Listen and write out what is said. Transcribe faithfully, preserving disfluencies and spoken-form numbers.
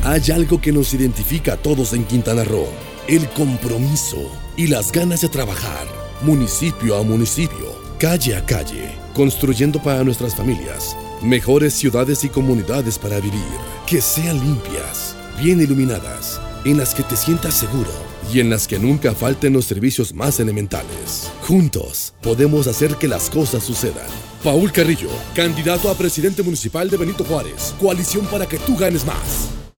Hay algo que nos identifica a todos en Quintana Roo: el compromiso y las ganas de trabajar, municipio a municipio, calle a calle, construyendo para nuestras familias mejores ciudades y comunidades para vivir, que sean limpias, bien iluminadas, en las que te sientas seguro y en las que nunca falten los servicios más elementales. Juntos podemos hacer que las cosas sucedan. Paul Carrillo, candidato a presidente municipal de Benito Juárez. Coalición para que tú ganes más.